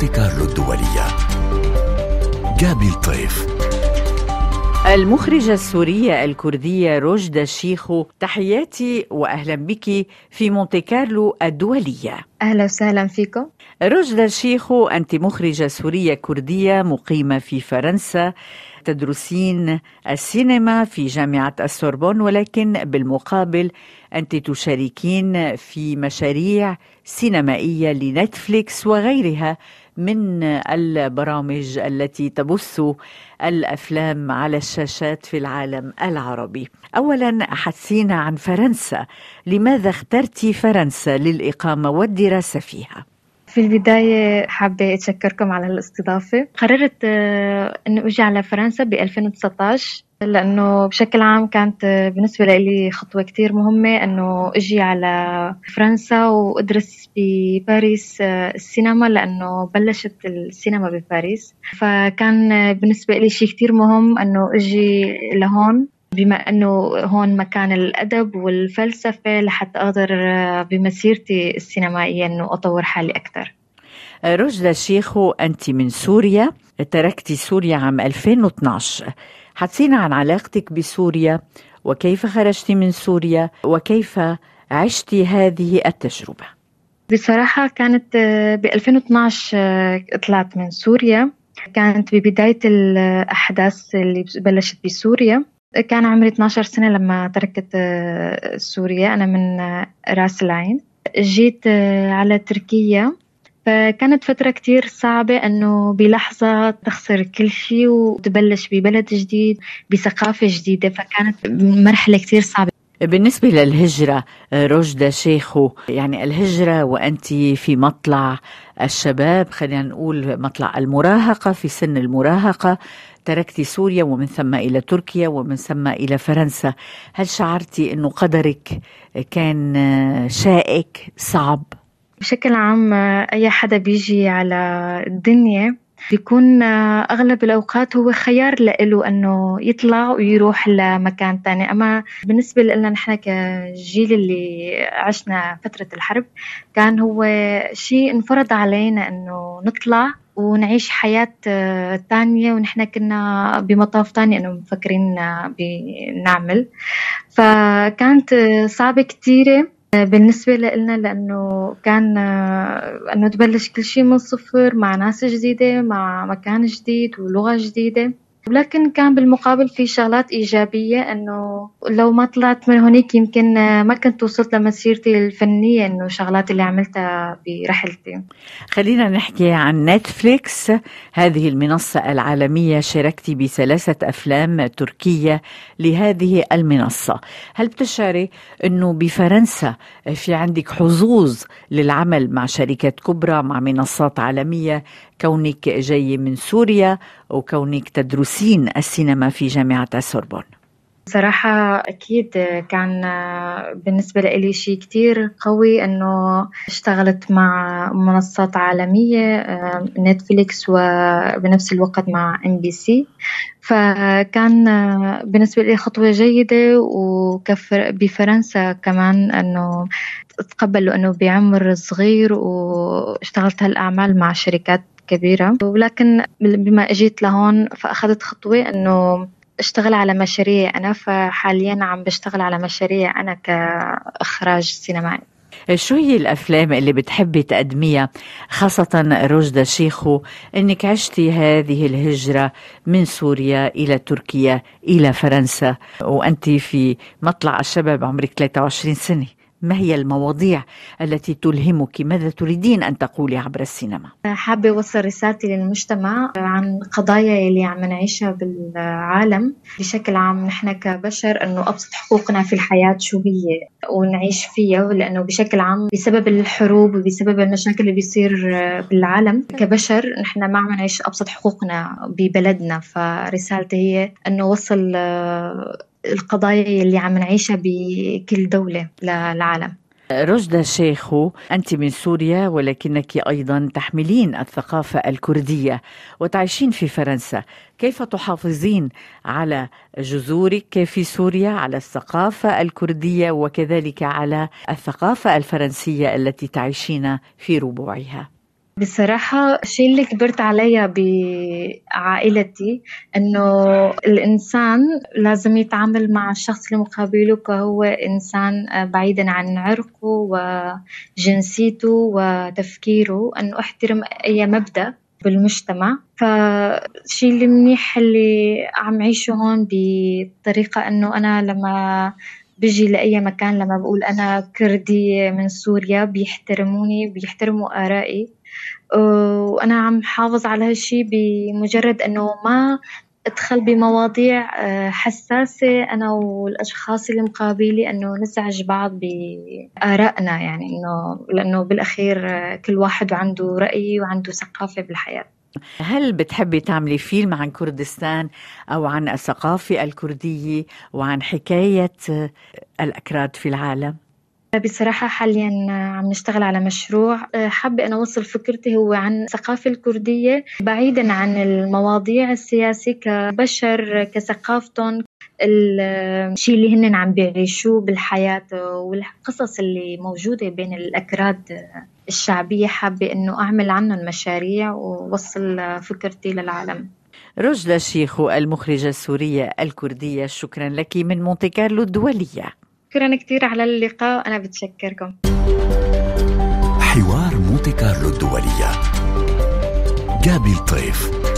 مونتي كارلو الدولية. جابي الطيف. المخرجة السورية الكردية روجدا شيخو، تحياتي وأهلا بك في مونتي كارلو الدولية. أهلا وسهلا فيكم. روجدا شيخو، أنت مخرجة سورية كردية مقيمة في فرنسا، تدرسين السينما في جامعة السوربون، ولكن بالمقابل أنت تشاركين في مشاريع سينمائية لنتفليكس وغيرها من البرامج التي تبث الأفلام على الشاشات في العالم العربي. أولا حدثينا عن فرنسا، لماذا اخترتي فرنسا للإقامة والدراسة فيها؟ في البداية حابة أتشكركم على الاستضافة. قررت أنه أجي على فرنسا ب 2019 لأنه بشكل عام كانت بالنسبة لي خطوة كتير مهمة أنه أجي على فرنسا وأدرس بباريس السينما، لأنه بلشت السينما بباريس، فكان بالنسبة لي شيء كتير مهم أنه أجي لهون، بما أنه هون مكان الأدب والفلسفة، لحتى أقدر بمسيرتي السينمائية أنه أطور حالي أكثر. روجدا شيخو، أنت من سوريا، تركتي سوريا عام 2012. حدثينا عن علاقتك بسوريا وكيف خرجتي من سوريا وكيف عشتي هذه التجربة. بصراحة كانت ب 2012 طلعت من سوريا، كانت ببداية الأحداث اللي بلشت بسوريا. كان عمري 12 سنة لما تركت سوريا، أنا من راس العين، جيت على تركيا، فكانت فترة كتير صعبة أنه بلحظة تخسر كل شيء وتبلش ببلد جديد بثقافة جديدة، فكانت مرحلة كتير صعبة. بالنسبة للهجرة روجدا شيخو، يعني الهجرة وأنت في مطلع الشباب، خلينا نقول مطلع المراهقة، في سن المراهقة، تركتي سوريا ومن ثم إلى تركيا ومن ثم إلى فرنسا، هل شعرتي أنه قدرك كان شائك صعب؟ بشكل عام أي حدا بيجي على الدنيا بيكون أغلب الأوقات هو خيار له أنه يطلع ويروح لمكان تاني، أما بالنسبة لنا نحن كجيل اللي عشنا فترة الحرب كان هو شيء انفرض علينا أنه نطلع ونعيش حياة تانية، ونحن كنا بمطاف تاني أنه مفكرين بنعمل، فكانت صعبة كتيرة بالنسبة لنا، لأنه كان أنه تبلش كل شيء من صفر مع ناس جديدة مع مكان جديد ولغة جديدة، ولكن كان بالمقابل في شغلات إيجابية، أنه لو ما طلعت من هونيك يمكن ما كنت وصلت لمسيرتي الفنية، أنه شغلات اللي عملتها برحلتي. خلينا نحكي عن نتفليكس، هذه المنصة العالمية، شاركتي ب3 أفلام تركية لهذه المنصة. هل بتشعري أنه بفرنسا في عندك حظوظ للعمل مع شركات كبرى، مع منصات عالمية، كونك جاي من سوريا وكونك تدرسين السينما في جامعة السوربون؟ صراحة أكيد كان بالنسبة لي شيء كتير قوي أنه اشتغلت مع منصات عالمية، نتفليكس، وبنفس الوقت مع NBC، فكان بالنسبة لي خطوة جيدة. وبفرنسا كمان أنه تقبلوا أنه بعمر صغير واشتغلت هالأعمال مع شركات كبيرة، ولكن بما أجيت لهون فأخذت خطوة أنه اشتغل على مشاريع أنا، فحاليا عم بشتغل على مشاريع أنا كإخراج سينمائي. شو هي الأفلام اللي بتحبي تقدميها، خاصة روجدا شيخو أنك عشتي هذه الهجرة من سوريا إلى تركيا إلى فرنسا وأنت في مطلع الشباب، عمرك 23 سنة؟ ما هي المواضيع التي تلهمك؟ ماذا تريدين أن تقولي عبر السينما؟ حابة أوصل رسالتي للمجتمع عن قضايا اللي عم نعيشها بالعالم بشكل عام، نحن كبشر أنه أبسط حقوقنا في الحياة شو هي ونعيش فيها، لأنه بشكل عام بسبب الحروب وبسبب المشاكل اللي بيصير بالعالم كبشر نحن ما عم نعيش أبسط حقوقنا ببلدنا، فرسالتي هي أنه وصل القضايا اللي عم نعيشها بكل دولة للعالم. روجدا شيخو، أنت من سوريا ولكنك أيضا تحملين الثقافة الكردية وتعيشين في فرنسا، كيف تحافظين على جذورك في سوريا، على الثقافة الكردية وكذلك على الثقافة الفرنسية التي تعيشين في ربوعها؟ بصراحة الشيء اللي كبرت عليها بعائلتي إنه الإنسان لازم يتعامل مع الشخص اللي مقابله كهو إنسان، بعيدا عن عرقه وجنسيته وتفكيره، أنه احترم أي مبدأ بالمجتمع. فالشيء اللي منيح اللي عم عيشه هون بطريقة أنه أنا لما بيجي لأي مكان، لما بقول أنا كردية من سوريا، بيحترموني، بيحترموا آرائي، وأنا عم حافظ على هالشي بمجرد أنه ما أدخل بمواضيع حساسة أنا والأشخاص اللي مقابلي، أنه نزعج بعض بآرائنا، يعني لأنه بالأخير كل واحد عنده رأي وعنده ثقافة بالحياة. هل بتحبي تعملي فيلم عن كردستان أو عن الثقافة الكردية وعن حكاية الأكراد في العالم؟ بصراحة حاليا عم نشتغل على مشروع حابة أنا أوصل فكرتي هو عن الثقافة الكردية، بعيدا عن المواضيع السياسية، كبشر، كثقافتهم، الشيء اللي هن عم بيعيشوه بالحياة والقصص اللي موجودة بين الأكراد الشعبية. حابة أنه أعمل عنهم مشاريع ووصل فكرتي للعالم. رجلة شيخو، المخرجة السورية الكردية، شكرا لك من مونتي كارلو الدولية. شكرا كثير على اللقاء، أنا بتشكركم. حوار مونتي كارلو الدولية، جابي الطيف.